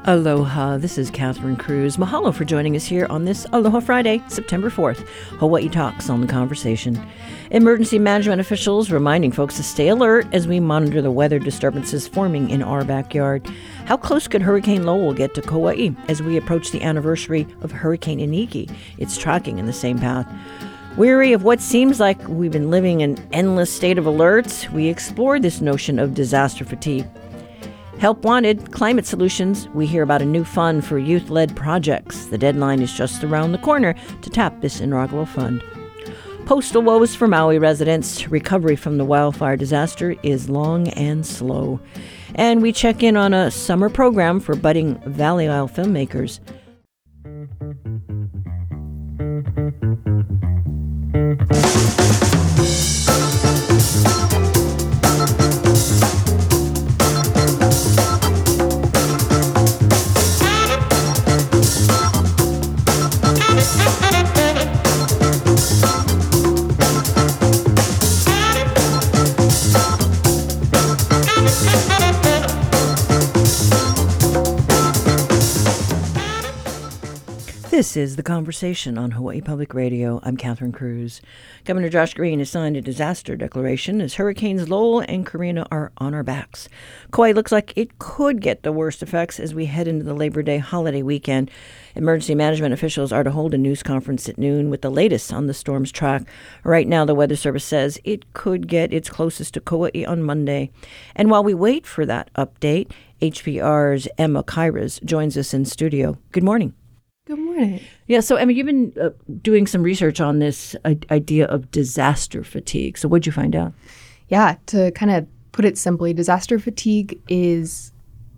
Aloha, this is Catherine Cruz. Mahalo for joining us here on this Aloha Friday, September 4th. Hawaii Talks on the Conversation. Emergency management officials reminding folks to stay alert as we monitor the weather disturbances forming in our backyard. How close could Hurricane Lowell get to Kauai as we approach the anniversary of Hurricane Iniki? It's tracking in the same path. Weary of what seems like we've been living in an endless state of alerts, we explore this notion of disaster fatigue. Help wanted, climate solutions. We hear about a new fund for youth-led projects. The deadline is just around the corner to tap this inaugural fund. Postal woes for Maui residents. Recovery from the wildfire disaster is long and slow. And we check in on a summer program for budding Valley Isle filmmakers. This is The Conversation on Hawaii Public Radio. I'm Catherine Cruz. Governor Josh Green has signed a disaster declaration as Hurricanes Lowell and Karina are on our backs. Kauai looks like it could get the worst effects as we head into the Labor Day holiday weekend. Emergency management officials are to hold a news conference at noon with the latest on the storm's track. Right now, the Weather Service says it could get its closest to Kauai on Monday. And while we wait for that update, HPR's Emma Kairas joins us in studio. Good morning. Good morning. Yeah, so Emma, you've been doing some research on this idea of disaster fatigue. So what'd you find out? Yeah, to kind of put it simply, disaster fatigue is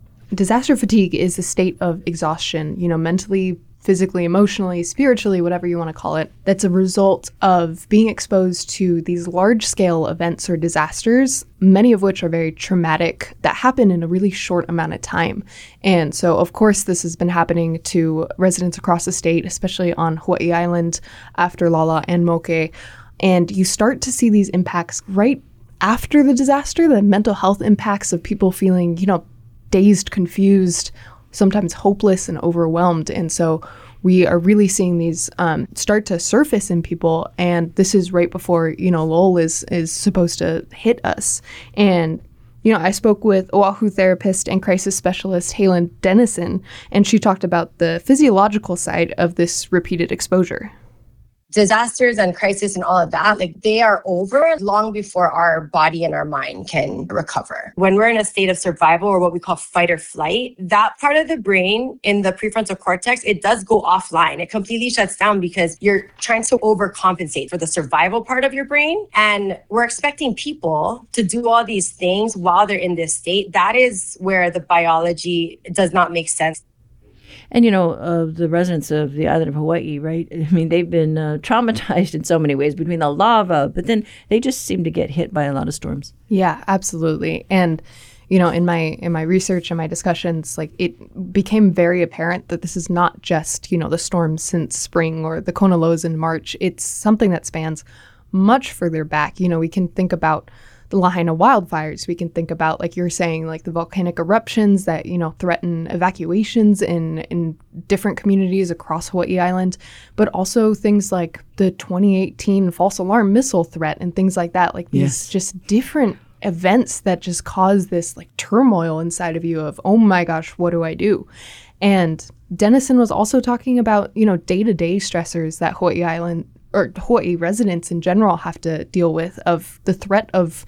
a state of exhaustion, mentally, physically, emotionally, spiritually, whatever you want to call it. That's a result of being exposed to these large-scale events or disasters, many of which are very traumatic, that happen in a really short amount of time. And so, of course, this has been happening to residents across the state, especially on Hawaii Island after Lala and Moke. And you start to see these impacts right after the disaster, the mental health impacts of people feeling, dazed, confused, sometimes hopeless and overwhelmed. And so we are really seeing these start to surface in people. And this is right before, Lowell is supposed to hit us. And, I spoke with Oahu therapist and crisis specialist Halen Dennison, and she talked about the physiological side of this repeated exposure. Disasters and crisis and all of that, they are over long before our body and our mind can recover. When we're in a state of survival or what we call fight or flight, that part of the brain in the prefrontal cortex, it does go offline. It completely shuts down because you're trying to overcompensate for the survival part of your brain. And we're expecting people to do all these things while they're in this state. That is where the biology does not make sense. And, the residents of the island of Hawaii, right? I mean, they've been traumatized in so many ways between the lava, but then they just seem to get hit by a lot of storms. Yeah, absolutely. And, in my research and my discussions, it became very apparent that this is not just, the storms since spring or the Kona lows in March. It's something that spans much further back. We can think about the Lahaina wildfires. We can think about, like you're saying, the volcanic eruptions that, threaten evacuations in different communities across Hawaii Island, but also things like the 2018 false alarm missile threat and things like that, these just different events that just cause this turmoil inside of you of, oh my gosh, what do I do? And Dennison was also talking about, day-to-day stressors that Hawaii Island or Hawaii residents in general have to deal with, of the threat of,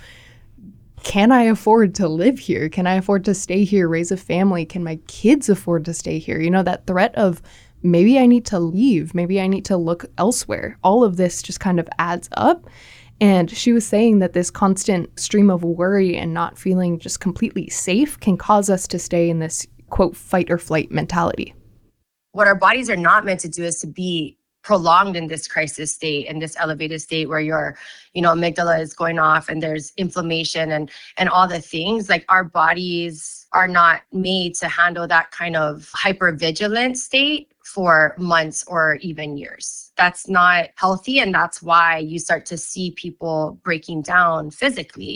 can I afford to live here? Can I afford to stay here, raise a family? Can my kids afford to stay here? That threat of maybe I need to leave, maybe I need to look elsewhere. All of this just kind of adds up. And she was saying that this constant stream of worry and not feeling just completely safe can cause us to stay in this, quote, fight or flight mentality. What our bodies are not meant to do is to be prolonged in this crisis state, in this elevated state where your, amygdala is going off and there's inflammation and all the things. Our bodies are not made to handle that kind of hypervigilant state for months or even years. That's not healthy. And that's why you start to see people breaking down physically.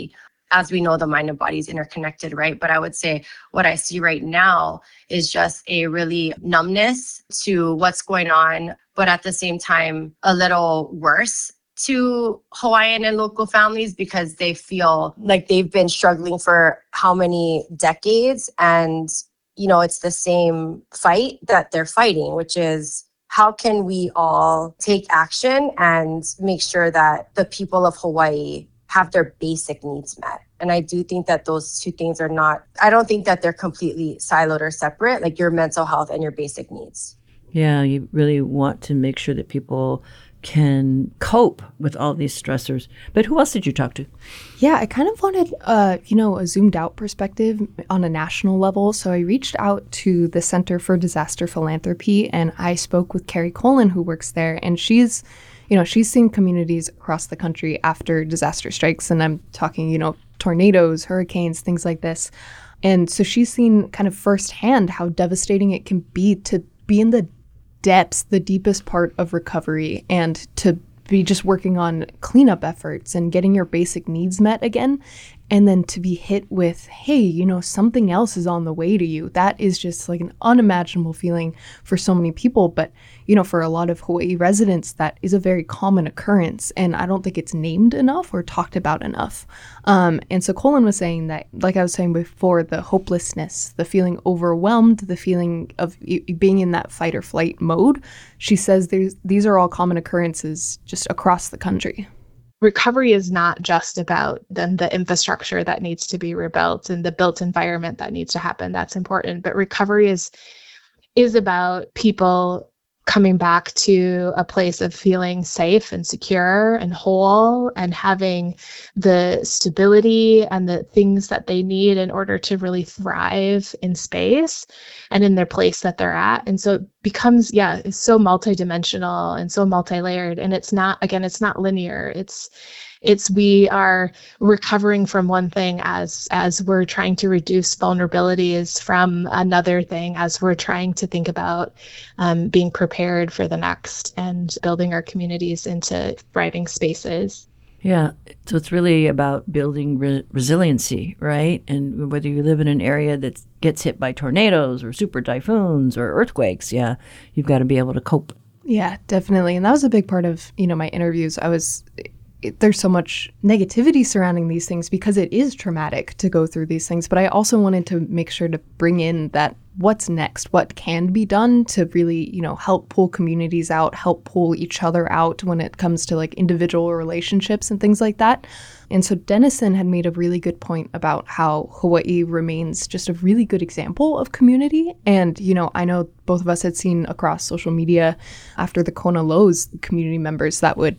as we know, the mind and body is interconnected, right? But I would say what I see right now is just a really numbness to what's going on, but at the same time, a little worse to Hawaiian and local families because they feel like they've been struggling for how many decades. And, it's the same fight that they're fighting, which is how can we all take action and make sure that the people of Hawaii have their basic needs met. And I do think that those two things I don't think that they're completely siloed or separate, like your mental health and your basic needs. Yeah, you really want to make sure that people can cope with all these stressors. But who else did you talk to? Yeah, I kind of wanted, a zoomed out perspective on a national level. So I reached out to the Center for Disaster Philanthropy, and I spoke with Carrie Colin, who works there. And she's seen communities across the country after disaster strikes. And I'm talking, tornadoes, hurricanes, things like this. And so she's seen kind of firsthand how devastating it can be to be in the depths, the deepest part of recovery, and to be just working on cleanup efforts and getting your basic needs met again. And then to be hit with, hey, something else is on the way to you. That is just like an unimaginable feeling for so many people. But, for a lot of Hawaii residents, that is a very common occurrence. And I don't think it's named enough or talked about enough. And so Colin was saying that, like I was saying before, the hopelessness, the feeling overwhelmed, the feeling of being in that fight or flight mode. She says these are all common occurrences just across the country. Recovery is not just about then the infrastructure that needs to be rebuilt and the built environment that needs to happen. That's important. But recovery is about people coming back to a place of feeling safe and secure and whole and having the stability and the things that they need in order to really thrive in space and in their place that they're at. And so it becomes, it's so multidimensional and so multi-layered. And it's not linear. It's we are recovering from one thing as we're trying to reduce vulnerabilities from another thing, as we're trying to think about being prepared for the next and building our communities into thriving spaces. Yeah. So it's really about building resiliency, right? And whether you live in an area that gets hit by tornadoes or super typhoons or earthquakes, you've got to be able to cope. Yeah, definitely. And that was a big part of, my interviews. There's so much negativity surrounding these things because it is traumatic to go through these things. But I also wanted to make sure to bring in that what's next, what can be done to really, help pull communities out, help pull each other out when it comes to like individual relationships and things like that. And so Dennison had made a really good point about how Hawaii remains just a really good example of community. And, I know both of us had seen across social media after the Kona lows, community members that would,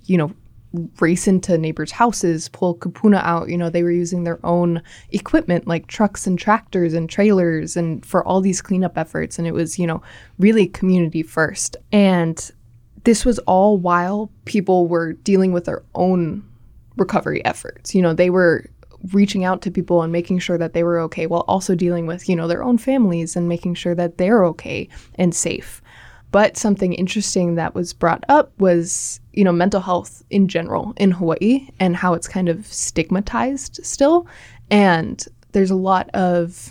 race into neighbors' houses, pull kupuna out. They were using their own equipment like trucks and tractors and trailers and for all these cleanup efforts. And it was, really community first. And this was all while people were dealing with their own recovery efforts. They were reaching out to people and making sure that they were okay while also dealing with, their own families and making sure that they're okay and safe. But something interesting that was brought up was, mental health in general in Hawaii and how it's kind of stigmatized still. And there's a lot of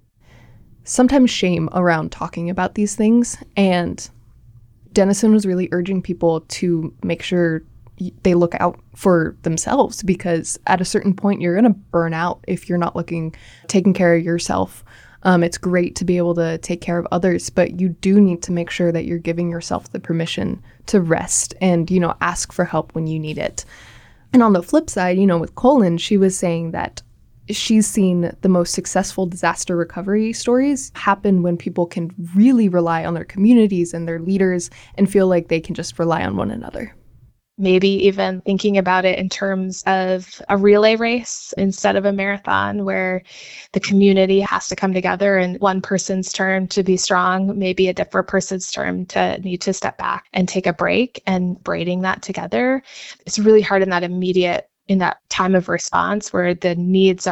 sometimes shame around talking about these things. And Dennison was really urging people to make sure they look out for themselves, because at a certain point you're going to burn out if you're not taking care of yourself. It's great to be able to take care of others, but you do need to make sure that you're giving yourself the permission to rest and, ask for help when you need it. And on the flip side, with Colin, she was saying that she's seen the most successful disaster recovery stories happen when people can really rely on their communities and their leaders and feel like they can just rely on one another. Maybe even thinking about it in terms of a relay race instead of a marathon, where the community has to come together and one person's turn to be strong, maybe a different person's turn to need to step back and take a break, and braiding that together. It's really hard in that time of response where the needs are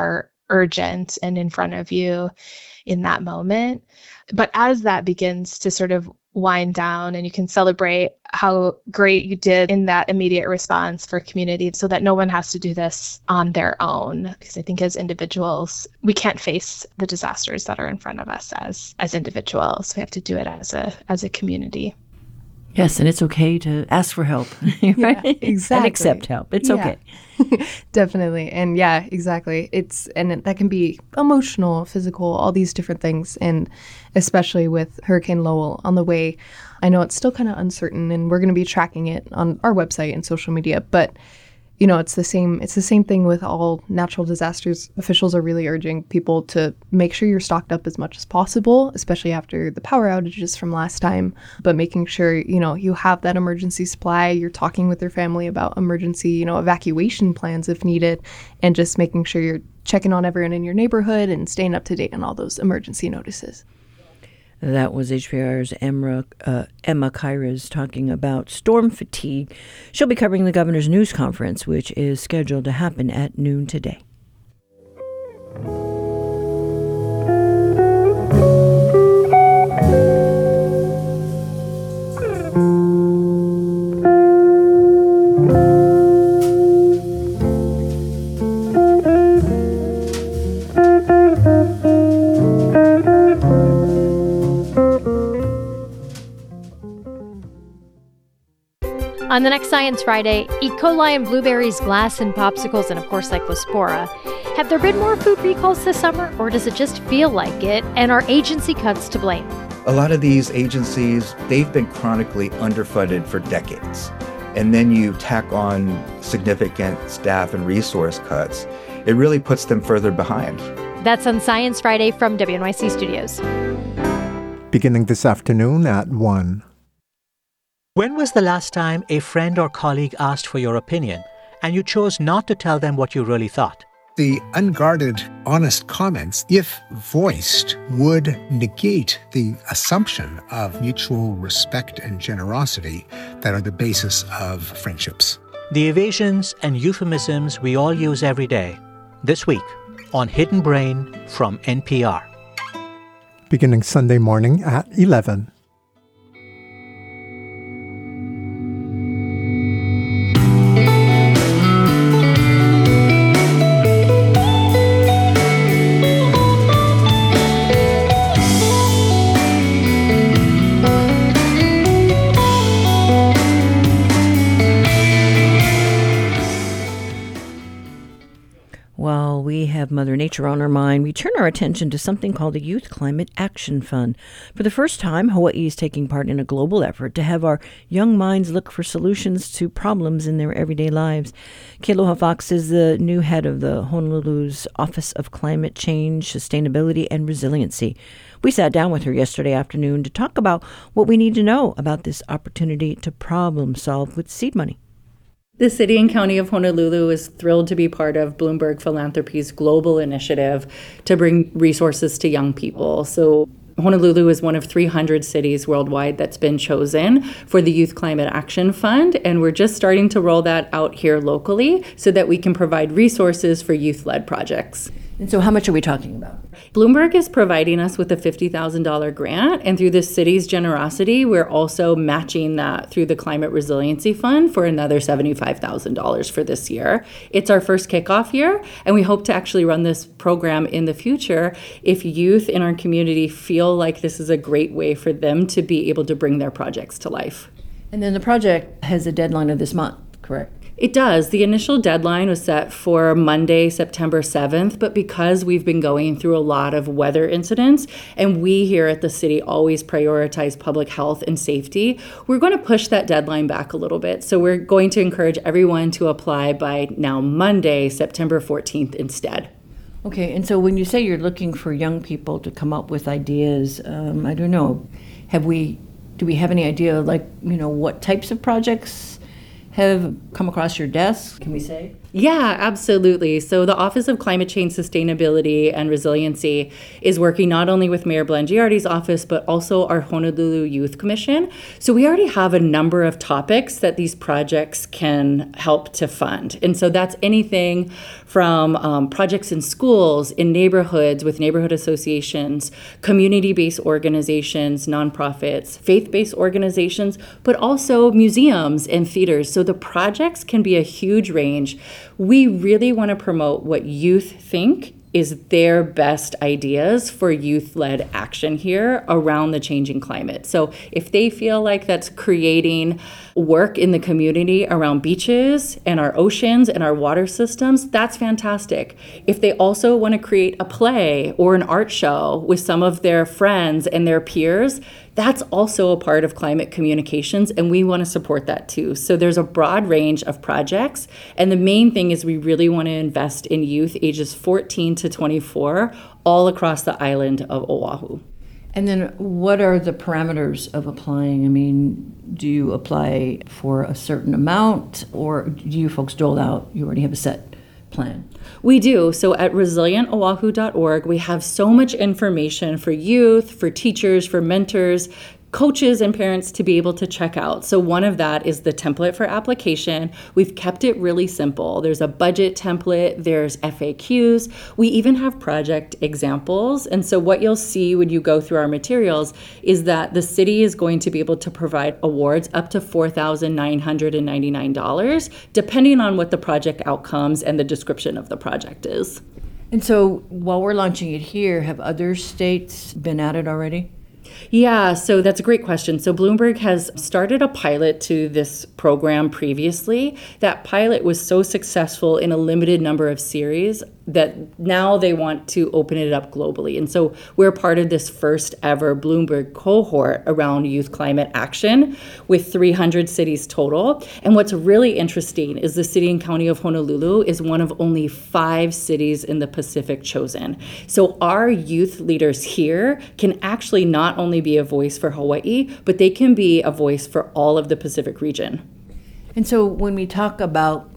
urgent and in front of you in that moment. But as that begins to sort of wind down and you can celebrate how great you did in that immediate response for community so that no one has to do this on their own. Because I think as individuals, we can't face the disasters that are in front of us as individuals. We have to do it as a community. Yes, and it's okay to ask for help, right? Yeah, exactly. And accept help. It's okay. Definitely. And yeah, exactly. That can be emotional, physical, all these different things. And especially with Hurricane Lowell on the way, I know it's still kind of uncertain and we're going to be tracking it on our website and social media, but it's the same thing with all natural disasters. Officials are really urging people to make sure you're stocked up as much as possible, especially after the power outages from last time, but making sure, you have that emergency supply, you're talking with your family about emergency, evacuation plans if needed, and just making sure you're checking on everyone in your neighborhood and staying up to date on all those emergency notices. That was HPR's Emma Kairas talking about storm fatigue. She'll be covering the governor's news conference, which is scheduled to happen at noon today. On the next Science Friday, E. coli and blueberries, glass and popsicles, and of course Cyclospora. Have there been more food recalls this summer, or does it just feel like it? And are agency cuts to blame? A lot of these agencies, they've been chronically underfunded for decades. And then you tack on significant staff and resource cuts, it really puts them further behind. That's on Science Friday from WNYC Studios. Beginning this afternoon at 1. When was the last time a friend or colleague asked for your opinion and you chose not to tell them what you really thought? The unguarded, honest comments, if voiced, would negate the assumption of mutual respect and generosity that are the basis of friendships. The evasions and euphemisms we all use every day. This week on Hidden Brain from NPR. Beginning Sunday morning at 11. While we have Mother Nature on our mind, we turn our attention to something called the Youth Climate Action Fund. For the first time, Hawaii is taking part in a global effort to have our young minds look for solutions to problems in their everyday lives. Kealoha Fox is the new head of the Honolulu's Office of Climate Change, Sustainability, and Resiliency. We sat down with her yesterday afternoon to talk about what we need to know about this opportunity to problem solve with seed money. The City and County of Honolulu is thrilled to be part of Bloomberg Philanthropy's global initiative to bring resources to young people. So Honolulu is one of 300 cities worldwide that's been chosen for the Youth Climate Action Fund, and we're just starting to roll that out here locally so that we can provide resources for youth-led projects. And so how much are we talking about? Bloomberg is providing us with a $50,000 grant, and through the city's generosity, we're also matching that through the Climate Resiliency Fund for another $75,000 for this year. It's our first kickoff year, and we hope to actually run this program in the future if youth in our community feel like this is a great way for them to be able to bring their projects to life. And then the project has a deadline of this month, correct? It does. The initial deadline was set for Monday, September 7th, but because we've been going through a lot of weather incidents, and we here at the city always prioritize public health and safety, we're going to push that deadline back a little bit. So we're going to encourage everyone to apply by now Monday, September 14th instead. Okay, and so when you say you're looking for young people to come up with ideas, I don't know, do we have any idea, what types of projects have come across your desk, can we say? Yeah, absolutely. So the Office of Climate Change Sustainability and Resiliency is working not only with Mayor Blangiardi's office, but also our Honolulu Youth Commission. So we already have a number of topics that these projects can help to fund. And so that's anything from projects in schools, in neighborhoods, with neighborhood associations, community-based organizations, nonprofits, faith-based organizations, but also museums and theaters. So the projects can be a huge range. We really want to promote what youth think is their best ideas for youth-led action here around the changing climate. So if they feel like that's creating work in the community around beaches and our oceans and our water systems, that's fantastic. If they also want to create a play or an art show with some of their friends and their peers, that's also a part of climate communications, and we want to support that too. So there's a broad range of projects, and the main thing is we really want to invest in youth ages 14 to 24 all across the island of Oahu. And then what are the parameters of applying? I mean, do you apply for a certain amount, or do you folks dole out, you already have a set plan? We do. So at resilientoahu.org, we have so much information for youth, for teachers, for mentors, coaches and parents to be able to check out. So one of that is the template for application. We've kept it really simple. There's a budget template, there's FAQs. We even have project examples. And so what you'll see when you go through our materials is that the city is going to be able to provide awards up to $4,999, depending on what the project outcomes and the description of the project is. And so while we're launching it here, have other states been at it already? Yeah, so that's a great question. So Bloomberg has started a pilot to this program previously. That pilot was so successful in a limited number of series that now they want to open it up globally. And so we're part of this first ever Bloomberg cohort around youth climate action with 300 cities total. And what's really interesting is the city and county of Honolulu is one of only 5 cities in the Pacific chosen. So our youth leaders here can actually not only be a voice for Hawaii, but they can be a voice for all of the Pacific region. And so when we talk about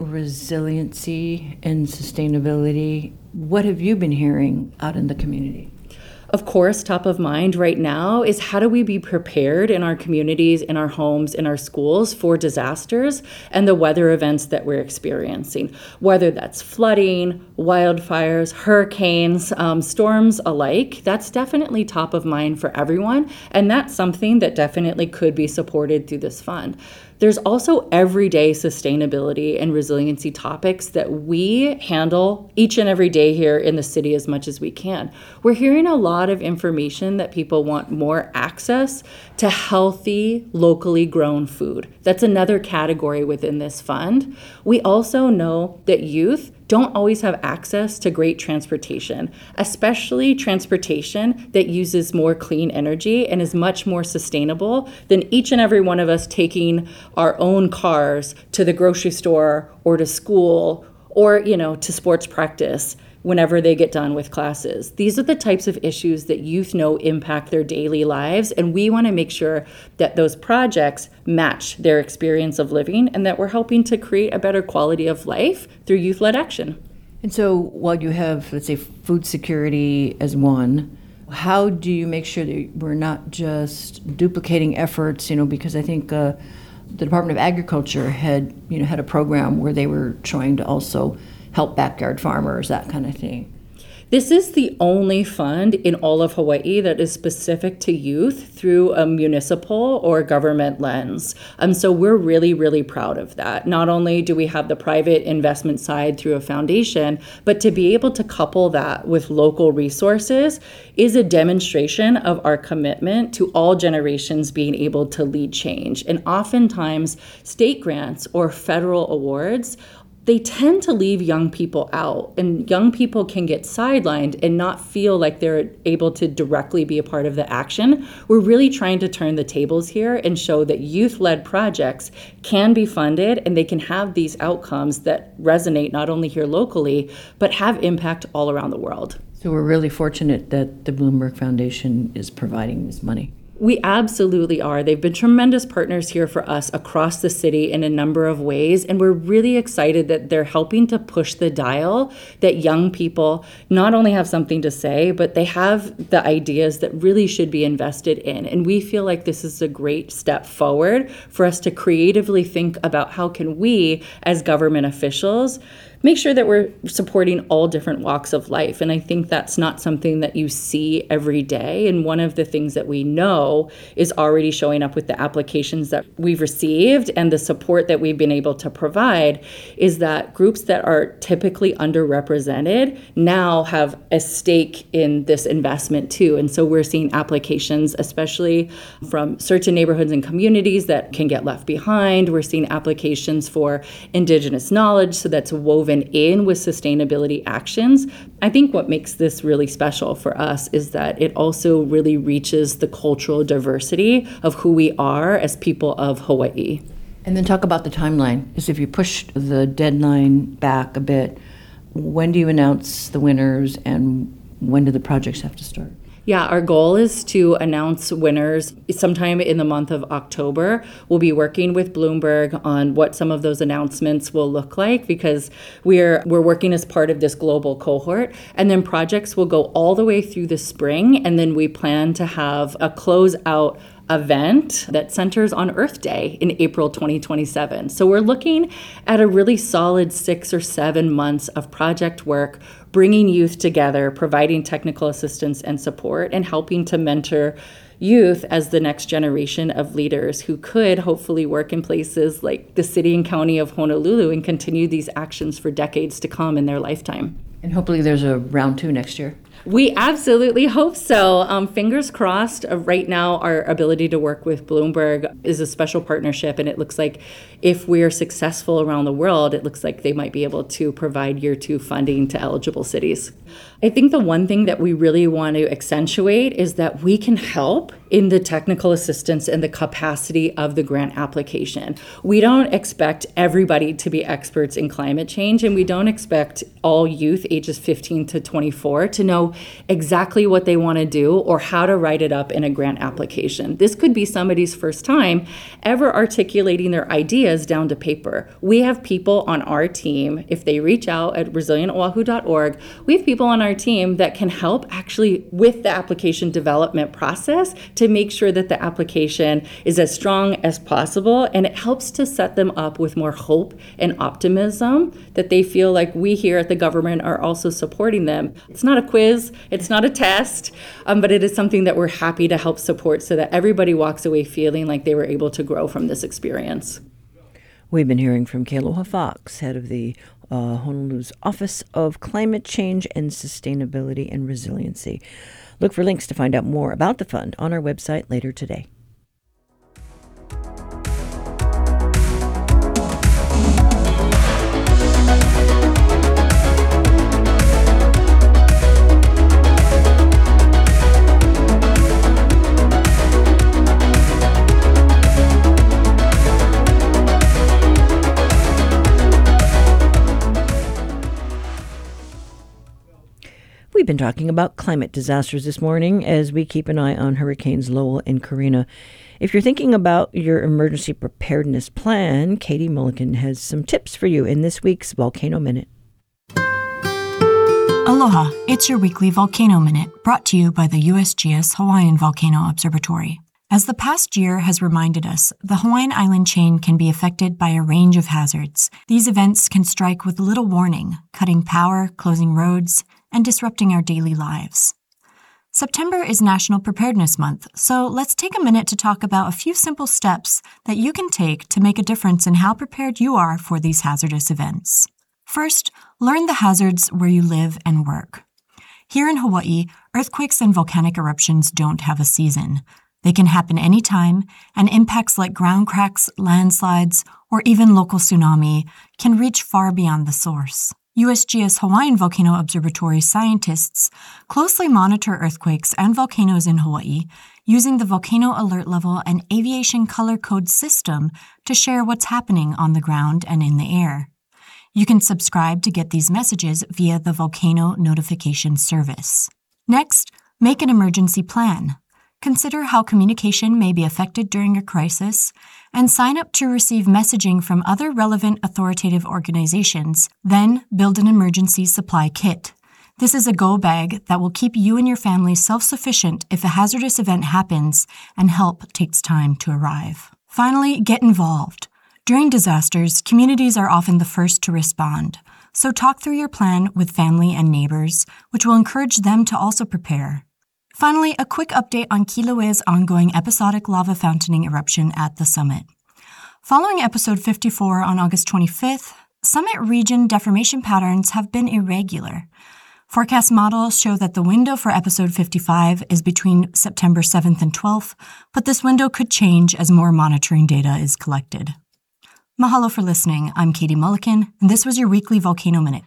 resiliency and sustainability, what have you been hearing out in the community? Of course, top of mind right now is how do we be prepared in our communities, in our homes, in our schools for disasters and the weather events that we're experiencing, whether that's flooding, wildfires, hurricanes, storms alike. That's definitely top of mind for everyone, and that's something that definitely could be supported through this fund. There's also everyday sustainability and resiliency topics that we handle each and every day here in the city as much as we can. We're hearing a lot of information that people want more access to healthy, locally grown food. That's another category within this fund. We also know that youth don't always have access to great transportation, especially transportation that uses more clean energy and is much more sustainable than each and every one of us taking our own cars to the grocery store or to school or, to sports practice whenever they get done with classes. These are the types of issues that youth know impact their daily lives, and we want to make sure that those projects match their experience of living and that we're helping to create a better quality of life through youth-led action. And so while you have, let's say, food security as one, how do you make sure that we're not just duplicating efforts, because I think the Department of Agriculture had a program where they were trying to also help backyard farmers, that kind of thing. This is the only fund in all of Hawaii that is specific to youth through a municipal or government lens. So we're really, really proud of that. Not only do we have the private investment side through a foundation, but to be able to couple that with local resources is a demonstration of our commitment to all generations being able to lead change. And oftentimes, state grants or federal awards, they tend to leave young people out, and young people can get sidelined and not feel like they're able to directly be a part of the action. We're really trying to turn the tables here and show that youth-led projects can be funded and they can have these outcomes that resonate not only here locally, but have impact all around the world. So we're really fortunate that the Bloomberg Foundation is providing this money. We absolutely are. They've been tremendous partners here for us across the city in a number of ways, and we're really excited that they're helping to push the dial that young people not only have something to say, but they have the ideas that really should be invested in. And we feel like this is a great step forward for us to creatively think about how can we, as government officials, make sure that we're supporting all different walks of life. And I think that's not something that you see every day. And one of the things that we know is already showing up with the applications that we've received and the support that we've been able to provide is that groups that are typically underrepresented now have a stake in this investment too. And so we're seeing applications, especially from certain neighborhoods and communities that can get left behind. We're seeing applications for Indigenous knowledge, so that's woven in with sustainability actions. I think what makes this really special for us is that it also really reaches the cultural diversity of who we are as people of Hawaii. And then talk about the timeline. Is if you push the deadline back a bit, when do you announce the winners and when do the projects have to start? Yeah, our goal is to announce winners sometime in the month of October. We'll be working with Bloomberg on what some of those announcements will look like because we're working as part of this global cohort. And then projects will go all the way through the spring. And then we plan to have a closeout event that centers on Earth Day in April 2027. So we're looking at a really solid 6 or 7 months of project work, bringing youth together, providing technical assistance and support, and helping to mentor youth as the next generation of leaders who could hopefully work in places like the city and county of Honolulu and continue these actions for decades to come in their lifetime. And hopefully there's a round 2 next year. We absolutely hope so. Fingers crossed. Right now, our ability to work with Bloomberg is a special partnership, and it looks like if we're successful around the world, it looks like they might be able to provide year 2 funding to eligible cities. I think the one thing that we really want to accentuate is that we can help in the technical assistance and the capacity of the grant application. We don't expect everybody to be experts in climate change, and we don't expect all youth ages 15 to 24 to know exactly what they want to do or how to write it up in a grant application. This could be somebody's first time ever articulating their ideas down to paper. We have people on our team, if they reach out at resilientoahu.org, we have people on our team that can help actually with the application development process to make sure that the application is as strong as possible, and it helps to set them up with more hope and optimism that they feel like we here at the government are also supporting them. It's not a quiz, it's not a test, but it is something that we're happy to help support so that everybody walks away feeling like they were able to grow from this experience. We've been hearing from Kealoha Fox, head of the Honolulu's Office of Climate Change and Sustainability and Resiliency. Look for links to find out more about the fund on our website later today. We've been talking about climate disasters this morning as we keep an eye on Hurricanes Lowell and Karina. If you're thinking about your emergency preparedness plan, Katie Mulligan has some tips for you in this week's Volcano Minute. Aloha, it's your weekly Volcano Minute, brought to you by the USGS Hawaiian Volcano Observatory. As the past year has reminded us, the Hawaiian island chain can be affected by a range of hazards. These events can strike with little warning, cutting power, closing roads, and disrupting our daily lives. September is National Preparedness Month, so let's take a minute to talk about a few simple steps that you can take to make a difference in how prepared you are for these hazardous events. First, learn the hazards where you live and work. Here in Hawaii, earthquakes and volcanic eruptions don't have a season. They can happen anytime, and impacts like ground cracks, landslides, or even local tsunami can reach far beyond the source. USGS Hawaiian Volcano Observatory scientists closely monitor earthquakes and volcanoes in Hawaii using the Volcano Alert Level and Aviation Color Code system to share what's happening on the ground and in the air. You can subscribe to get these messages via the Volcano Notification Service. Next, make an emergency plan. consider how communication may be affected during a crisis, and sign up to receive messaging from other relevant authoritative organizations. Then build an emergency supply kit. This is a go bag that will keep you and your family self-sufficient if a hazardous event happens and help takes time to arrive. Finally, get involved. During disasters, communities are often the first to respond. So talk through your plan with family and neighbors, which will encourage them to also prepare. Finally, a quick update on Kilaue's ongoing episodic lava fountaining eruption at the summit. Following episode 54 on August 25th, summit region deformation patterns have been irregular. Forecast models show that the window for episode 55 is between September 7th and 12th, but this window could change as more monitoring data is collected. Mahalo for listening. I'm Katie Mulliken, and this was your weekly Volcano Minute.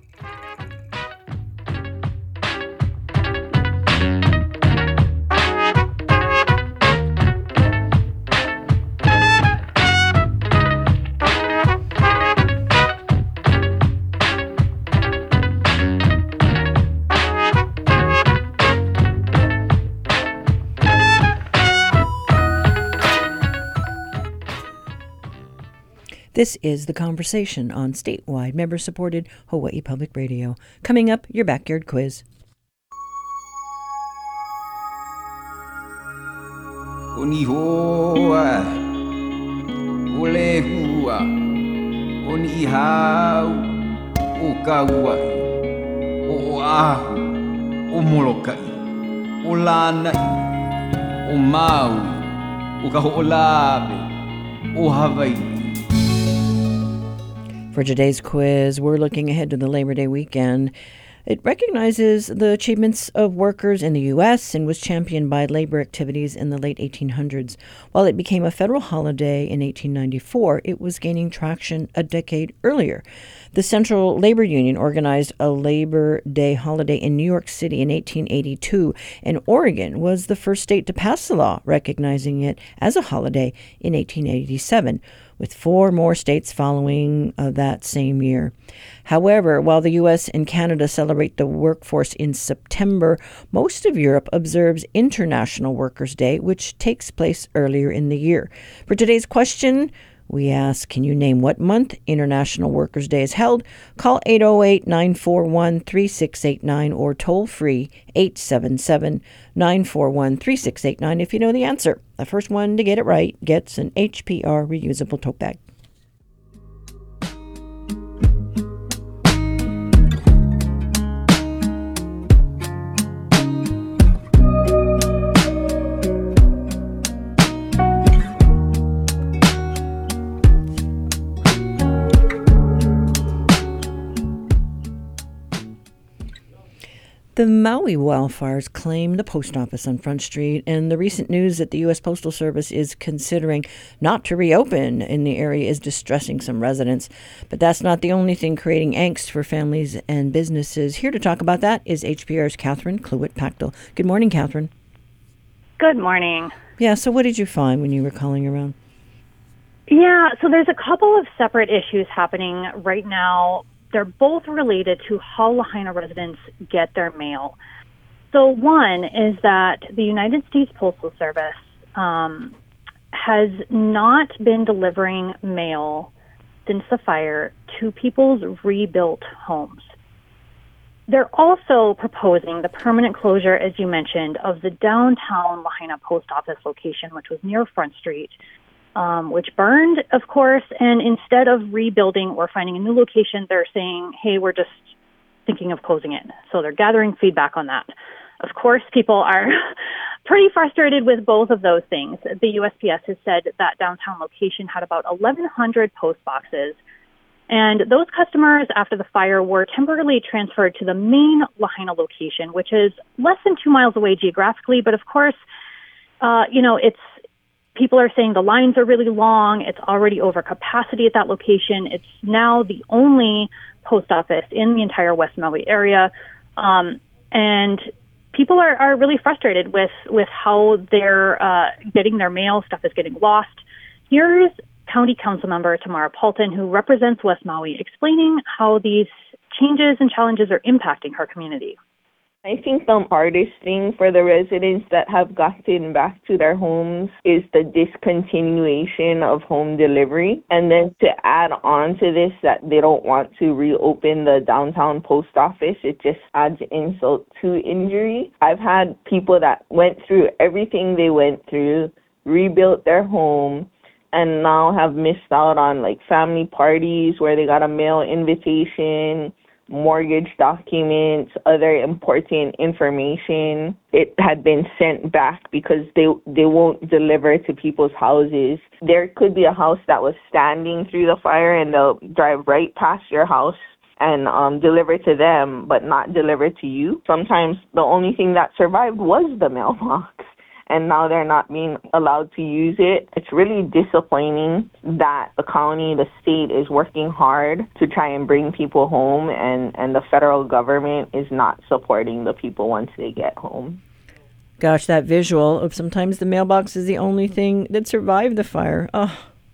This is The Conversation on statewide member-supported Hawaii Public Radio. Coming up, your backyard quiz. Onihoa, olehua, onihau, okaua, oahu, omolokai, olanai, omau, okaho'olabe, ohawaii. For today's quiz, we're looking ahead to the Labor Day weekend. It recognizes the achievements of workers in the U.S. and was championed by labor activities in the late 1800s. While it became a federal holiday in 1894, it was gaining traction a decade earlier. The Central Labor Union organized a Labor Day holiday in New York City in 1882, and Oregon was the first state to pass the law recognizing it as a holiday in 1887. With 4 more states following that same year. However, while the U.S. and Canada celebrate the workforce in September, most of Europe observes International Workers' Day, which takes place earlier in the year. For today's question, we ask, can you name what month International Workers' Day is held? Call 808-941-3689 or toll free 877-941-3689 if you know the answer. The first one to get it right gets an HPR reusable tote bag. The Maui wildfires claimed the post office on Front Street, and the recent news that the U.S. Postal Service is considering not to reopen in the area is distressing some residents. But that's not the only thing creating angst for families and businesses. Here to talk about that is HPR's Catherine Cluett-Pachtel. Good morning, Catherine. Good morning. Yeah, so what did you find when you were calling around? Yeah, so there's a couple of separate issues happening right now. They're both related to how Lahaina residents get their mail. So one is that the United States Postal Service has not been delivering mail since the fire to people's rebuilt homes. They're also proposing the permanent closure, as you mentioned, of the downtown Lahaina post office location, which was near Front Street, which burned, of course, and instead of rebuilding or finding a new location, they're saying, hey, we're just thinking of closing it. So they're gathering feedback on that. Of course, people are pretty frustrated with both of those things. The USPS has said that downtown location had about 1,100 post boxes, and those customers, after the fire, were temporarily transferred to the main Lahaina location, which is less than 2 miles away geographically, but of course, people are saying the lines are really long. It's already over capacity at that location. It's now the only post office in the entire West Maui area. And people are really frustrated with how they're getting their mail. Stuff is getting lost. Here's County Council member Tamara Paulton, who represents West Maui, explaining how these changes and challenges are impacting her community. I think the hardest thing for the residents that have gotten back to their homes is the discontinuation of home delivery. And then to add on to this, that they don't want to reopen the downtown post office, it just adds insult to injury. I've had people that went through everything they went through, rebuilt their home, and now have missed out on like family parties where they got a mail invitation, mortgage documents, other important information. It had been sent back because they won't deliver to people's houses. There could be a house that was standing through the fire and they'll drive right past your house and deliver to them, but not deliver to you. Sometimes the only thing that survived was the mailbox, and now they're not being allowed to use it. It's really disappointing that the county, the state is working hard to try and bring people home, and the federal government is not supporting the people once they get home. Gosh, that visual of sometimes the mailbox is the only thing that survived the fire. Oh.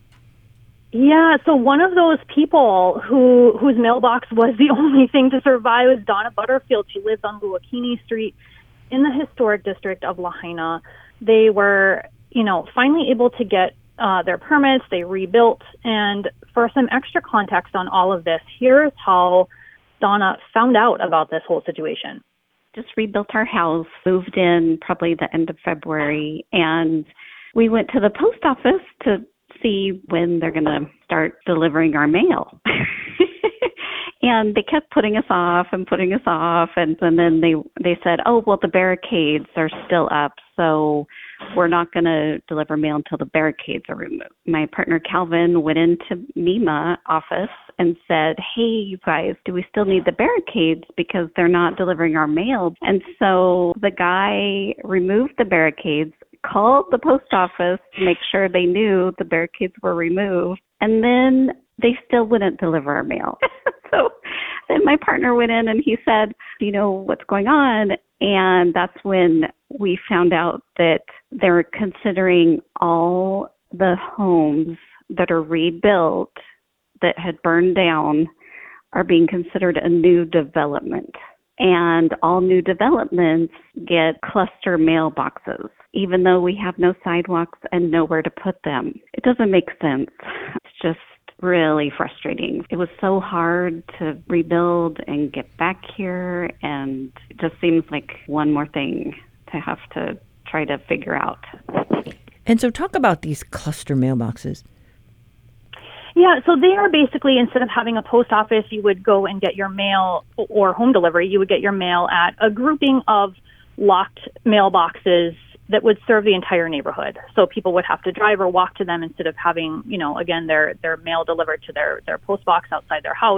Yeah, so one of those people whose mailbox was the only thing to survive was Donna Butterfield. She lives on Luakini Street in the historic district of Lahaina. They were, finally able to get their permits. They rebuilt. And for some extra context on all of this, here's how Donna found out about this whole situation. Just rebuilt our house, moved in probably the end of February, and we went to the post office to see when they're going to start delivering our mail. And they kept putting us off, and then they said, oh, well, the barricades are still up, so we're not going to deliver mail until the barricades are removed. My partner Calvin went into MEMA office and said, hey, you guys, do we still need the barricades because they're not delivering our mail? And so the guy removed the barricades, called the post office to make sure they knew the barricades were removed, and then they still wouldn't deliver our mail. So then my partner went in and he said, do you know what's going on? And that's when we found out that they're considering all the homes that are rebuilt that had burned down are being considered a new development. And all new developments get cluster mailboxes, even though we have no sidewalks and nowhere to put them. It doesn't make sense. It's just really frustrating. It was so hard to rebuild and get back here, and it just seems like one more thing to have to try to figure out. And so talk about these cluster mailboxes. Yeah, so they are basically, instead of having a post office, you would go and get your mail, or home delivery, you would get your mail at a grouping of locked mailboxes that would serve the entire neighborhood. So people would have to drive or walk to them instead of having, again, their mail delivered to their post box outside their house.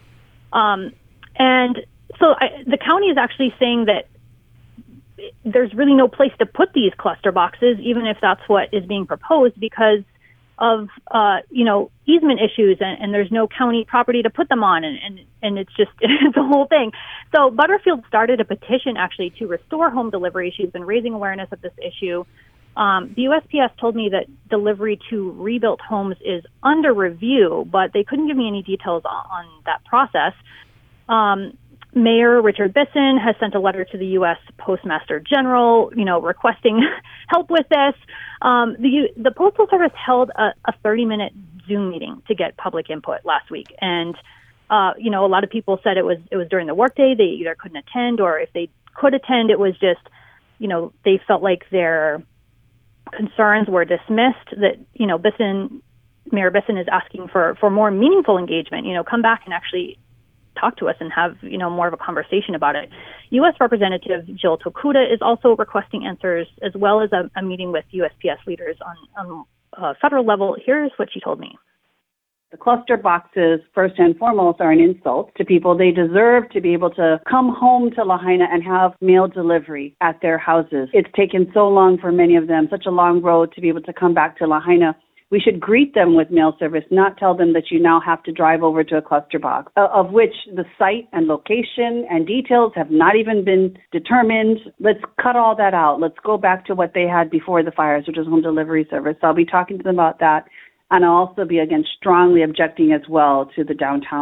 And so the county is actually saying that there's really no place to put these cluster boxes, even if that's what is being proposed, because of, easement issues, and there's no county property to put them on, and it's just, it's a whole thing. So Butterfield started a petition actually to restore home delivery. She's been raising awareness of this issue. The USPS told me that delivery to rebuilt homes is under review, but they couldn't give me any details on that process. Mayor Richard Bisson has sent a letter to the U.S. Postmaster General, requesting help with this. The Postal Service held a 30-minute Zoom meeting to get public input last week, and a lot of people said it was during the workday. They either couldn't attend, or if they could attend, it was just, they felt like their concerns were dismissed. That Mayor Bisson is asking for more meaningful engagement. Come back and actually talk to us and have, more of a conversation about it. U.S. Representative Jill Tokuda is also requesting answers, as well as a meeting with USPS leaders on federal level. Here's what she told me. The cluster boxes, first and foremost, are an insult to people. They deserve to be able to come home to Lahaina and have mail delivery at their houses. It's taken so long for many of them, such a long road to be able to come back to Lahaina. We should greet them with mail service, not tell them that you now have to drive over to a cluster box, of which the site and location and details have not even been determined. Let's cut all that out. Let's go back to what they had before the fires, which is home delivery service. So I'll be talking to them about that. And I'll also be, again, strongly objecting as well to the downtown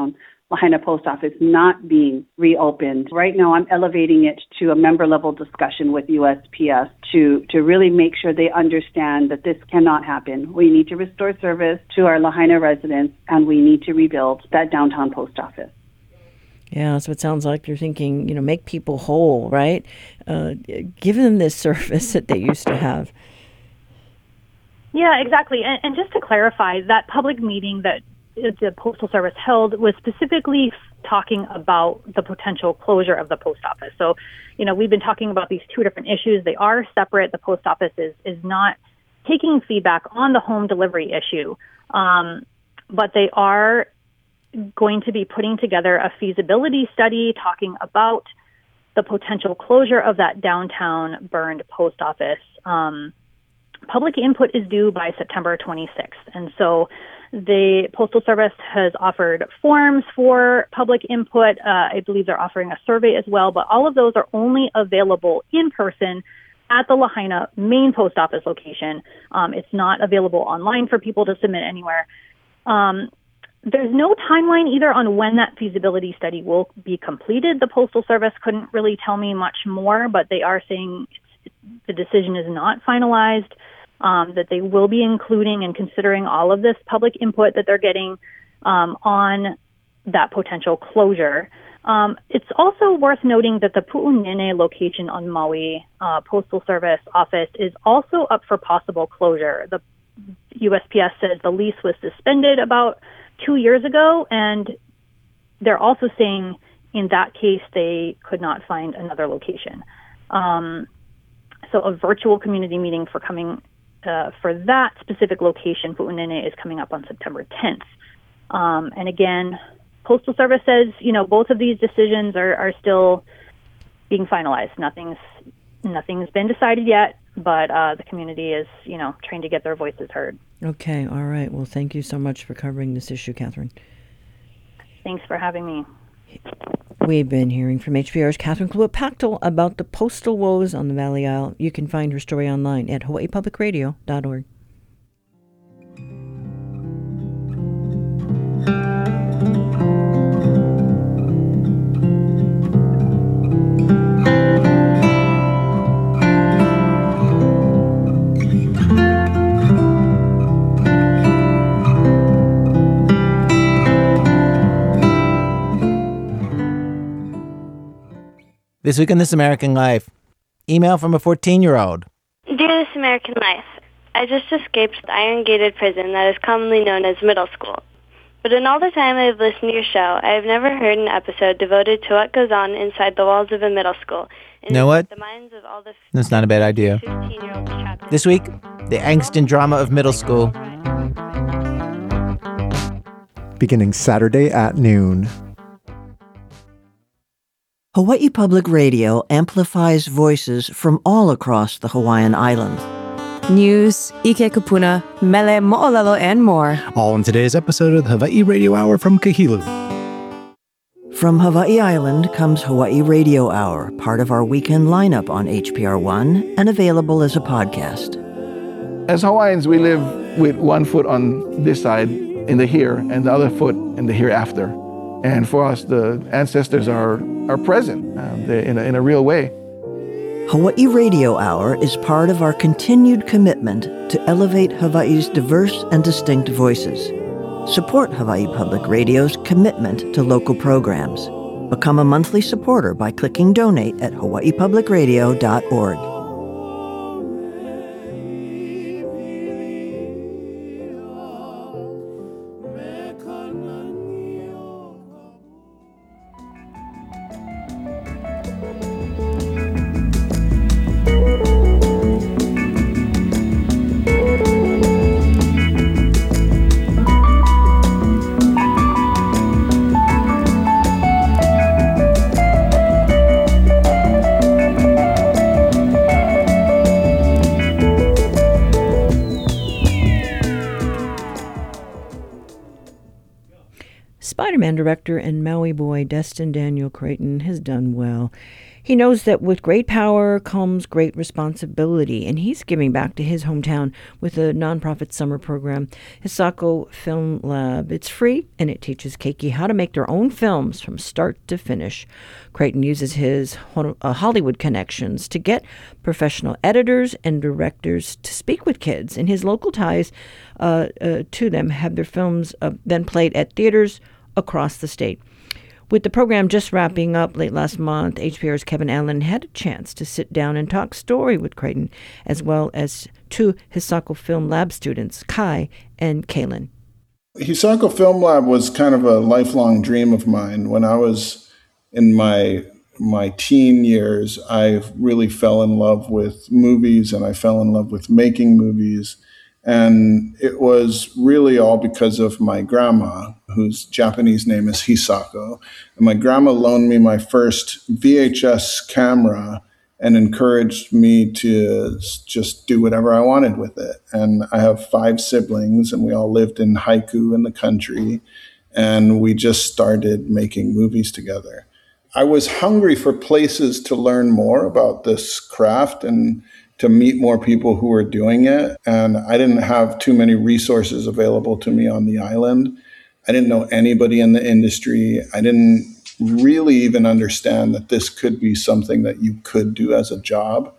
Lahaina Post Office not being reopened. Right now, I'm elevating it to a member-level discussion with USPS to really make sure they understand that this cannot happen. We need to restore service to our Lahaina residents, and we need to rebuild that downtown post office. Yeah, so it sounds like you're thinking, make people whole, right? Give them this service that they used to have. Yeah, exactly. And just to clarify, that public meeting that the Postal Service held was specifically talking about the potential closure of the post office. So, we've been talking about these two different issues. They are separate. The post office is not taking feedback on the home delivery issue, but they are going to be putting together a feasibility study talking about the potential closure of that downtown burned post office. Public input is due by September 26th. And so the Postal Service has offered forms for public input. I believe they're offering a survey as well, but all of those are only available in person at the Lahaina main post office location. It's not available online for people to submit anywhere. There's no timeline either on when that feasibility study will be completed. The Postal Service couldn't really tell me much more, but they are saying the decision is not finalized, that they will be including and considering all of this public input that they're getting on that potential closure. It's also worth noting that the Pu'unene location on Maui Postal Service office is also up for possible closure. The USPS says the lease was suspended about 2 years ago, and they're also saying in that case they could not find another location. So a virtual community meeting for that specific location, Pu'unene, is coming up on September 10th. And again, Postal Service says, both of these decisions are still being finalized. Nothing's been decided yet, but the community is, trying to get their voices heard. Okay, all right. Well, thank you so much for covering this issue, Catherine. Thanks for having me. We've been hearing from HPR's Catherine Kluwet-Pachtel about the postal woes on the Valley Isle. You can find her story online at hawaiipublicradio.org. This week in This American Life, email from a 14-year-old. Dear This American Life, I just escaped the iron-gated prison that is commonly known as middle school. But in all the time I have listened to your show, I have never heard an episode devoted to what goes on inside the walls of a middle school. You know what? The minds of all the That's not a bad idea. 15-year-olds trapped. This week, the angst and drama of middle school. Beginning Saturday at noon. Hawaii Public Radio amplifies voices from all across the Hawaiian Islands. News, Ike Kupuna, Mele Mo'olelo, and more. All in today's episode of the Hawaii Radio Hour from Kahilu. From Hawaii Island comes Hawaii Radio Hour, part of our weekend lineup on HPR One and available as a podcast. As Hawaiians, we live with one foot on this side in the here and the other foot in the hereafter. And for us, the ancestors are present in a real way. Hawaii Radio Hour is part of our continued commitment to elevate Hawaii's diverse and distinct voices. Support Hawaii Public Radio's commitment to local programs. Become a monthly supporter by clicking donate at hawaiipublicradio.org. Spider-Man director and Maui boy Destin Daniel Creighton has done well. He knows that with great power comes great responsibility, and he's giving back to his hometown with a nonprofit summer program, Hisako Film Lab. It's free, and it teaches Keiki how to make their own films from start to finish. Creighton uses his Hollywood connections to get professional editors and directors to speak with kids, and his local ties to them have their films then played at theaters across the state. With the program just wrapping up late last month, HPR's Kevin Allen had a chance to sit down and talk story with Creighton, as well as two Hisako Film Lab students, Kai and Kaylin. Hisako Film Lab was kind of a lifelong dream of mine. When I was in my teen years, I really fell in love with movies, and I fell in love with making movies. And it was really all because of my grandma, whose Japanese name is Hisako. And my grandma loaned me my first VHS camera and encouraged me to just do whatever I wanted with it. And I have 5 siblings, and we all lived in Haiku in the country. And we just started making movies together. I was hungry for places to learn more about this craft and to meet more people who were doing it. And I didn't have too many resources available to me on the island. I didn't know anybody in the industry. I didn't really even understand that this could be something that you could do as a job.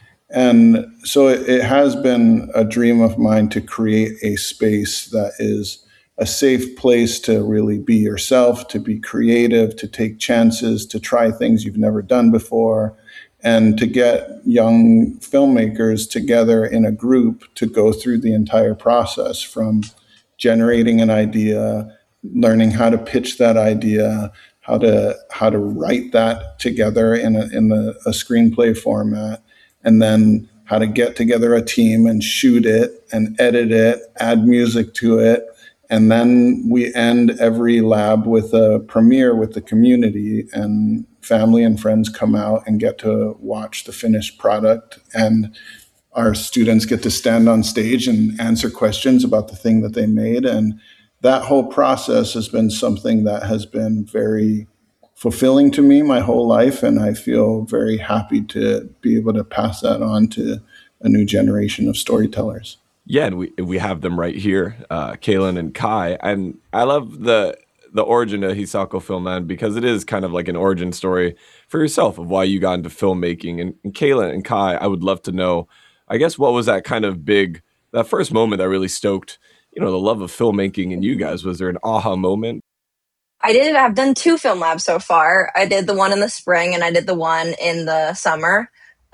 And so it has been a dream of mine to create a space that is a safe place to really be yourself, to be creative, to take chances, to try things you've never done before, and to get young filmmakers together in a group to go through the entire process, from generating an idea, learning how to pitch that idea, how to write that together in a screenplay format, and then how to get together a team and shoot it and edit it, add music to it. And then we end every lab with a premiere with the community, and family and friends come out and get to watch the finished product. And our students get to stand on stage and answer questions about the thing that they made. And that whole process has been something that has been very fulfilling to me my whole life. And I feel very happy to be able to pass that on to a new generation of storytellers. Yeah, and we have them right here, Kaylin and Kai. And I love the origin of Hisako Film Lab, because it is kind of like an origin story for yourself of why you got into filmmaking. And Kaylin and Kai, I would love to know, I guess, what was that kind of that first moment that really stoked, the love of filmmaking in you guys? Was there an aha moment? I've done 2 film labs so far. I did the one in the spring and I did the one in the summer.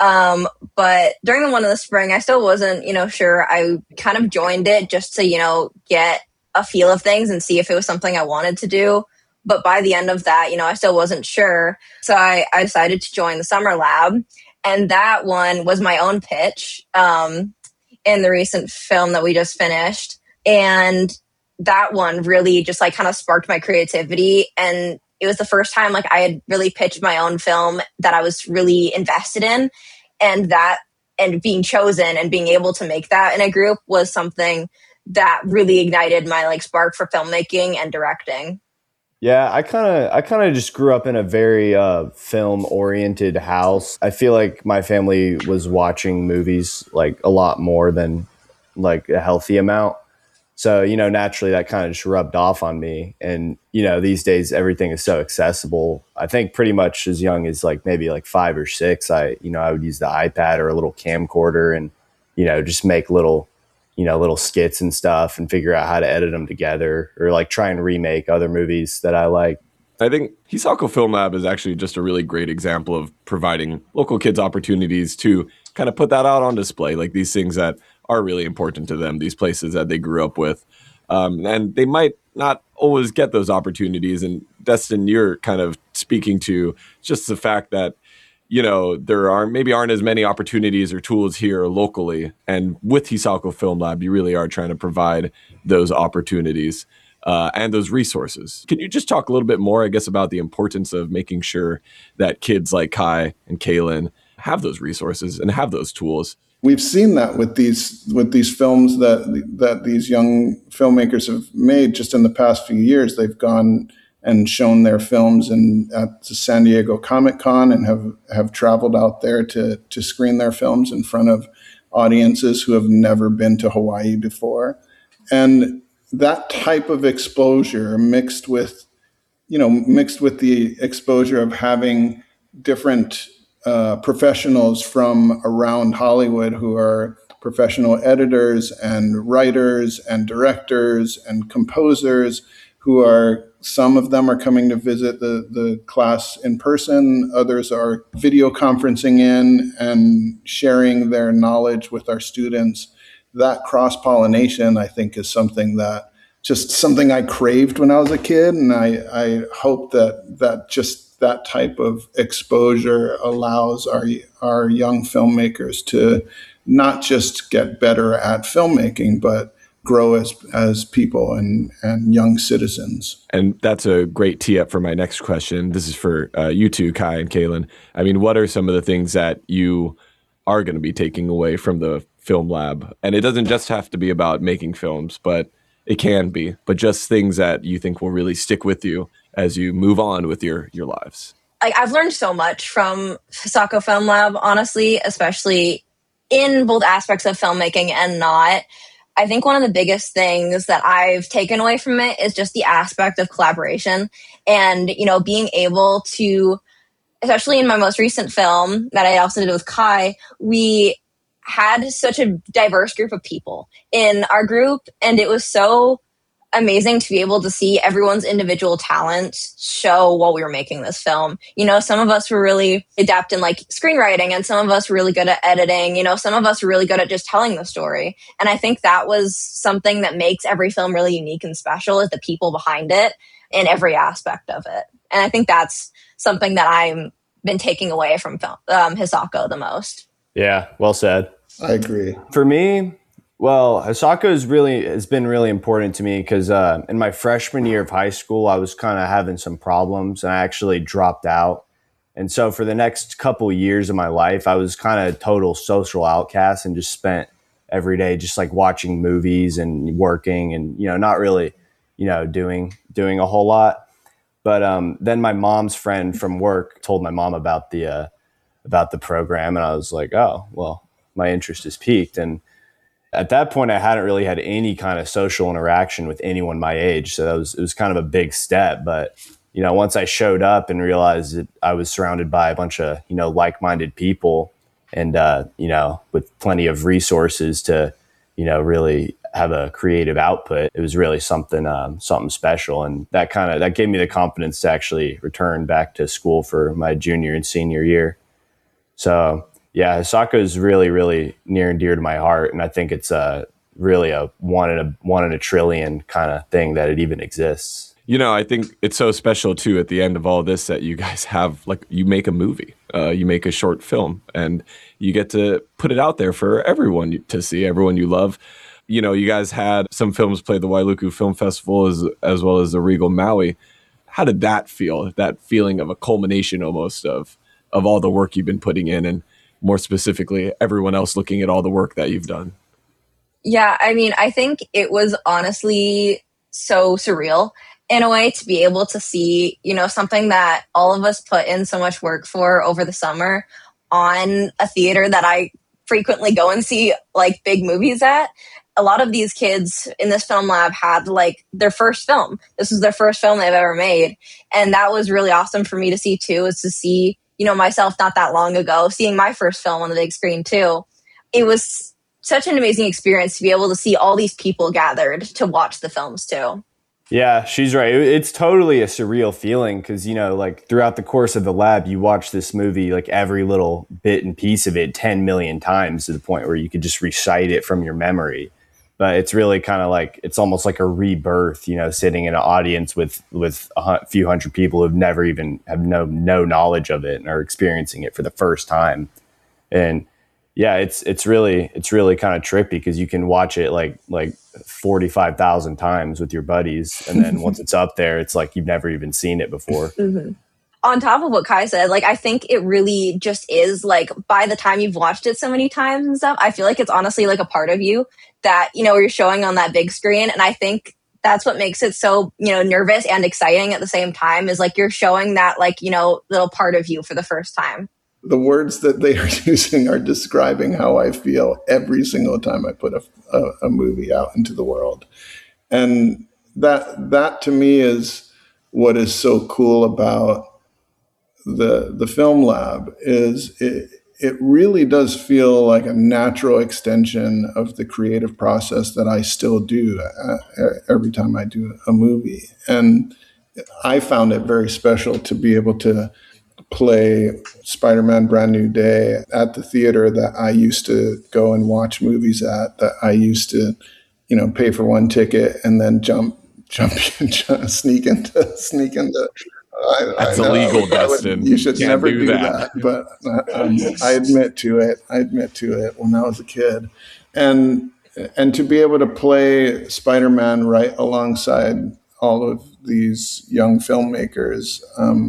But during the one in the spring, I still wasn't, sure. I kind of joined it just to, get a feel of things and see if it was something I wanted to do. But by the end of that, I still wasn't sure. So I decided to join the summer lab. And that one was my own pitch, in the recent film that we just finished. And that one really just kind of sparked my creativity. And it was the first time I had really pitched my own film that I was really invested in, and being chosen and being able to make that in a group was something that really ignited my spark for filmmaking and directing. Yeah, I kind of just grew up in a very film oriented house. I feel like my family was watching movies a lot more than a healthy amount. So, naturally that kind of just rubbed off on me. And, these days everything is so accessible. I think pretty much as young as maybe 5 or 6, I would use the iPad or a little camcorder and, just make little skits and stuff and figure out how to edit them together, or try and remake other movies that I like. I think Hisako Film Lab is actually just a really great example of providing local kids opportunities to kind of put that out on display, these things that are really important to them, these places that they grew up with. And they might not always get those opportunities. And Destin, you're kind of speaking to just the fact that, there aren't as many opportunities or tools here locally. And with Hisako Film Lab, you really are trying to provide those opportunities and those resources. Can you just talk a little bit more, I guess, about the importance of making sure that kids like Kai and Kaylin have those resources and have those tools? We've seen that with these films that these young filmmakers have made just in the past few years. They've gone and shown their films at the San Diego Comic-Con, and have traveled out there to screen their films in front of audiences who have never been to Hawaii before. And that type of exposure mixed with the exposure of having different professionals from around Hollywood who are professional editors and writers and directors and composers some of them are coming to visit the class in person. Others are video conferencing in and sharing their knowledge with our students. That cross-pollination, I think, is something I craved when I was a kid. And I hope that type of exposure allows our young filmmakers to not just get better at filmmaking, but grow as people and young citizens. And that's a great tee up for my next question. This is for you two, Kai and Kaylin. I mean, what are some of the things that you are going to be taking away from the film lab? And it doesn't just have to be about making films, but it can be. But just things that you think will really stick with you as you move on with your lives. I've learned so much from Hisako Film Lab, honestly, especially in both aspects of filmmaking and not. I think one of the biggest things that I've taken away from it is just the aspect of collaboration and, being able to, especially in my most recent film that I also did with Kai, we had such a diverse group of people in our group, and it was so amazing to be able to see everyone's individual talents show while we were making this film. Some of us were really adept in screenwriting, and some of us were really good at editing. Some of us were really good at just telling the story. And I think that was something that makes every film really unique and special, is the people behind it in every aspect of it. And I think that's something that I've been taking away from Hisako the most. Yeah, well said. I agree. For me, well, Hisako has been really important to me because in my freshman year of high school, I was kind of having some problems and I actually dropped out. And so for the next couple of years of my life, I was kind of total social outcast and just spent every day just watching movies and working and, not really, doing a whole lot. But then my mom's friend from work told my mom about the program, and I was like, oh, well, my interest is piqued. And at that point, I hadn't really had any kind of social interaction with anyone my age. So it was kind of a big step. But, once I showed up and realized that I was surrounded by a bunch of, like-minded people and, with plenty of resources to, really have a creative output, it was really something special. And that gave me the confidence to actually return back to school for my junior and senior year. So yeah, Hisako is really, really near and dear to my heart. And I think it's really a one in a trillion kind of thing that it even exists. I think it's so special too at the end of all this that you guys have, you make a movie, you make a short film, and you get to put it out there for everyone to see, everyone you love. You guys had some films play the Wailuku Film Festival as well as the Regal Maui. How did that feel? That feeling of a culmination almost of all the work you've been putting in, and more specifically, everyone else looking at all the work that you've done? Yeah, I think it was honestly so surreal in a way to be able to see, something that all of us put in so much work for over the summer on a theater that I frequently go and see big movies at. A lot of these kids in this film lab had their first film. This was their first film they've ever made. And that was really awesome for me to see too, is to see, myself not that long ago, seeing my first film on the big screen too. It was such an amazing experience to be able to see all these people gathered to watch the films too. Yeah, she's right. It's totally a surreal feeling because, throughout the course of the lab, you watch this movie, every little bit and piece of it 10 million times to the point where you could just recite it from your memory. But it's really kind of it's almost like a rebirth, sitting in an audience with a few hundred people who've never even have no knowledge of it and are experiencing it for the first time. And yeah, it's really kind of trippy because you can watch it like 45,000 times with your buddies, and then once it's up there, it's like you've never even seen it before. Mm-hmm. On top of what Kai said, I think it really just is by the time you've watched it so many times and stuff, I feel like it's honestly a part of you that, you're showing on that big screen. And I think that's what makes it so, nervous and exciting at the same time, is like you're showing that little part of you for the first time. The words that they are using are describing how I feel every single time I put a movie out into the world. And that to me is what is so cool about the film lab, is it really does feel like a natural extension of the creative process that I still do every time I do a movie. And I found it very special to be able to play Spider-Man Brand New Day at the theater that I used to go and watch movies at, that I used to, pay for one ticket and then sneak into. That's illegal, Dustin. You should never do that. But I admit to it when I was a kid. And to be able to play Spider-Man right alongside all of these young filmmakers,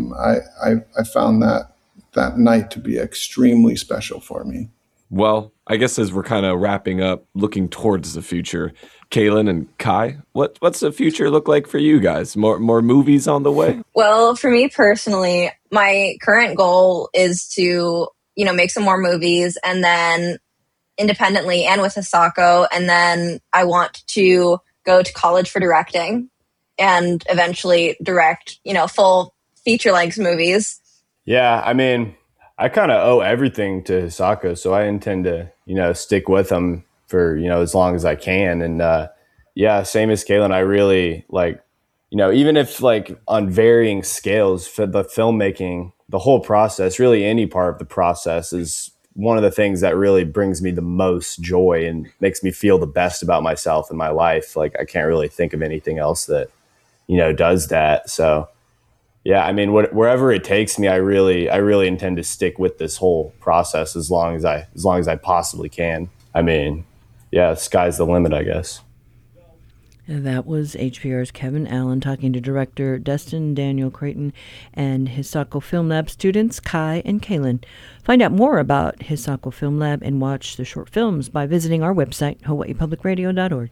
I found that night to be extremely special for me. Well, I guess as we're kind of wrapping up, looking towards the future, Kaylin and Kai, what's the future look like for you guys? More movies on the way? Well, for me personally, my current goal is to, make some more movies, and then independently and with Hisako, and then I want to go to college for directing and eventually direct, full feature-length movies. Yeah, I mean, I kind of owe everything to Hisako, so I intend to, stick with him for, as long as I can. And same as Kaylin, I really even if on varying scales for the filmmaking, the whole process, really any part of the process is one of the things that really brings me the most joy and makes me feel the best about myself and my life. I can't really think of anything else that, does that. So yeah, I mean, wherever it takes me, I really intend to stick with this whole process as long as I possibly can. I mean, yeah, sky's the limit, I guess. That was HPR's Kevin Allen talking to director Dustin Daniel Creighton and Hisako Film Lab students Kai and Kaylin. Find out more about Hisako Film Lab and watch the short films by visiting our website, hawaiipublicradio.org.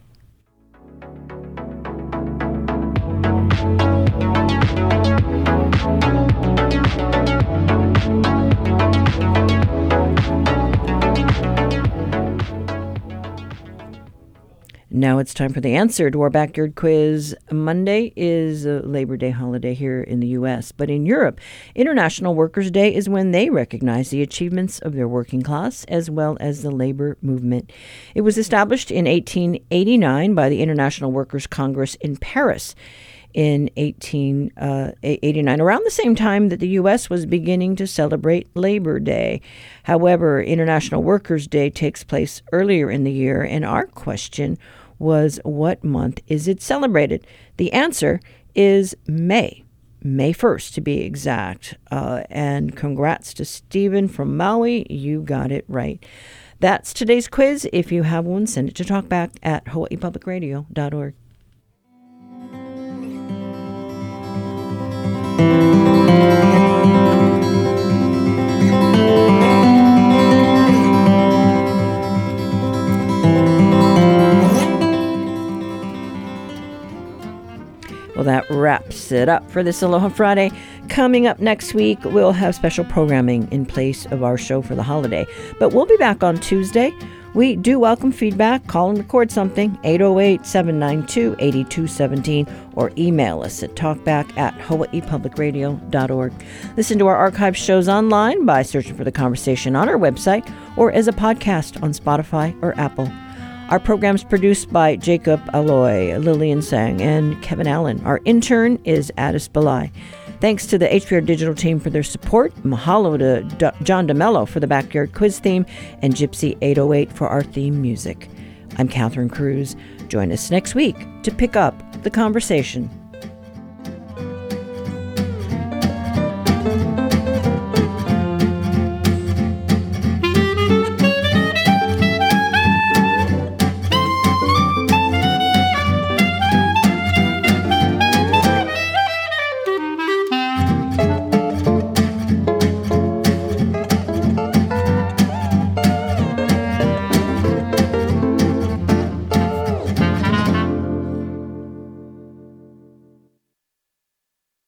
Now it's time for the answer to our backyard quiz. Monday is a Labor Day holiday here in the U.S., but in Europe, International Workers' Day is when they recognize the achievements of their working class as well as the labor movement. It was established in 1889 by the International Workers' Congress in Paris in 1889, around the same time that the U.S. was beginning to celebrate Labor Day. However, International Workers' Day takes place earlier in the year, and our question was, what month is it celebrated? The answer is May 1st to be exact. And congrats to Stephen from Maui. You got it right. That's today's quiz. If you have one, send it to talkback@hawaiipublicradio.org. Well, that wraps it up for this Aloha Friday. Coming up next week, we'll have special programming in place of our show for the holiday. But we'll be back on Tuesday. We do welcome feedback. Call and record something, 808-792-8217, or email us at talkback@hawaiipublicradio.org. Listen to our archive shows online by searching for The Conversation on our website or as a podcast on Spotify or Apple. Our program's produced by Jacob Aloy, Lillian Sang, and Kevin Allen. Our intern is Addis Belai. Thanks to the HPR Digital team for their support. Mahalo to John DeMello for the Backyard Quiz theme, and Gypsy 808 for our theme music. I'm Catherine Cruz. Join us next week to pick up the conversation.